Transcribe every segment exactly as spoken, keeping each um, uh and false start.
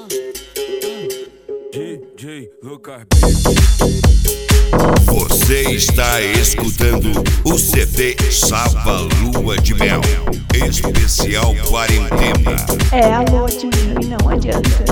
D J Lucas. Você está escutando o C D Saba Lua de Mel, especial quarentena. É a lua de mel e não adianta.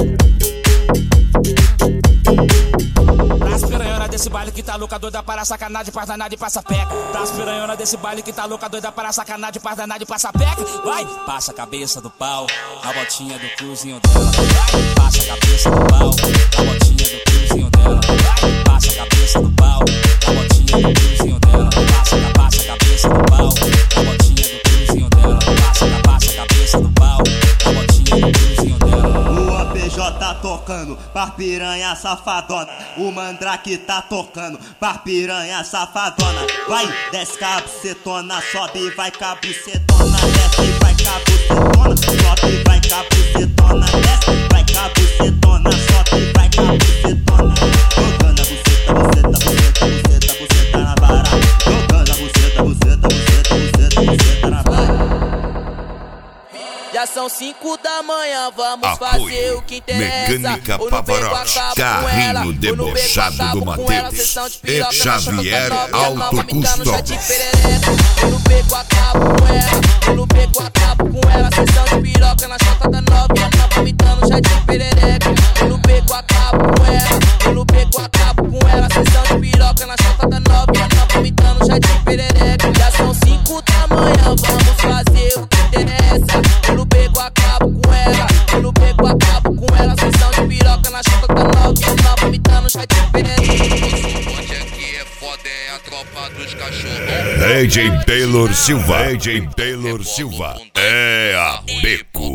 Pras piranhona desse baile que tá louca, doida para sacanagem, passa nada e passa peca. Pras piranhona desse baile que tá louca, doida para sacanagem, passa nada e passa peca. Vai, passa a cabeça do pau, a botinha do cruzinho dela. Vai, passa a cabeça do pau, a botinha do cruzinho dela. Vai, passa a cabeça do pau, a botinha do cruzinho dela. Passa, passa a cabeça do pau, a botinha do cruzinho dela. Passa, passa a cabeça do pau, a botinha do cruzinho dela. O P J tá tocando, par piranha safadona. O Mandrake tá tocando, par piranha safadona. Vai, desce cabucetona, sobe, vai cabucetona. Desce, vai cabucetona, sobe, vai cabucetona. Desce, vai cabucetona, sobe, vai cabucetona. Jogando a buceta, buceta, buceta, buceta, buceta na vara. Jogando a buceta, buceta, buceta, buceta, buceta na vara. Já são cinco da manhã, vamos Apoio fazer o que interessa. Mecânica Ou no beco Pavarotti, acabo com ela, carrinho ou no beco debochado acabo do com ela, Mateus sessão de e piroca na Xavier choca nova, Alto nova, me dando chá de Custódio. perereca. Ou no beco acabo com ela, ou no beco acabo com ela, sessão de piroca na choca da nova, nova, me dando chá de perereca. Ou no beco acabo com ela, ou no beco acabo com ela, sessão de piroca na choca da nova, nova, me dando chá de perereca. Já são cinco da manhã, vamos fazer o que interessa. Ou no beco acabo com ela, eu no beco acabo com ela, sessão de piroca na choca da nova, nova, me dando chá de perereca. Onde é que é foda, é a tropa dos cachorros. D J Taylor Silva, D J Taylor Silva, é a Beco.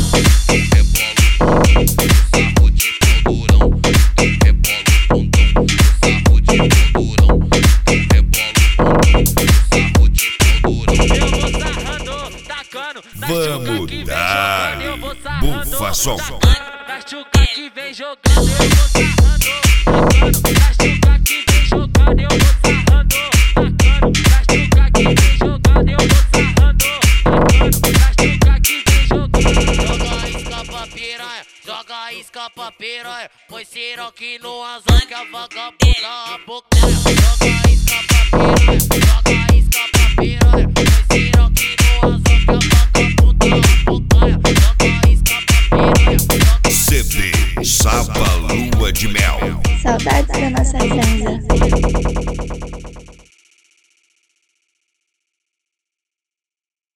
Vamos dar bufa som. Cachuca que vem jogando, eu vou sarrando. Cachuca que vem jogando, eu vou sarrando. Cachuca que vem jogando, eu vou sarrando. Cachuca que vem jogando. Joga isca pra piranha, joga isca pra piranha. Põe siroque no anzol que a vagabunda a boca. Joga isca pra piranha, joga isca pra piranha. Põe siroque no anzol que a vagabunda a boca. Joga isca pra piranha. C D Saba Lua de Mel. Saudades da nossa zanza.